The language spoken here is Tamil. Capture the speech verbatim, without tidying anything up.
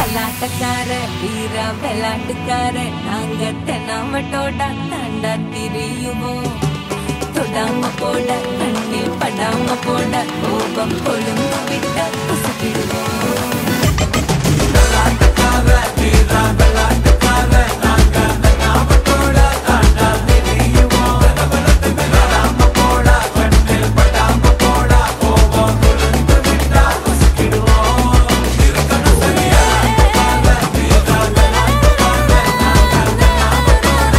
கலாட்டக்கார வீர விளாட்டுக்கார நாங்க தென்னாமட்டோட தாண்டா திரியுவோம். தொடாம போட கண்ணில் படாம போட கோபம் கொழுந்து விட்ட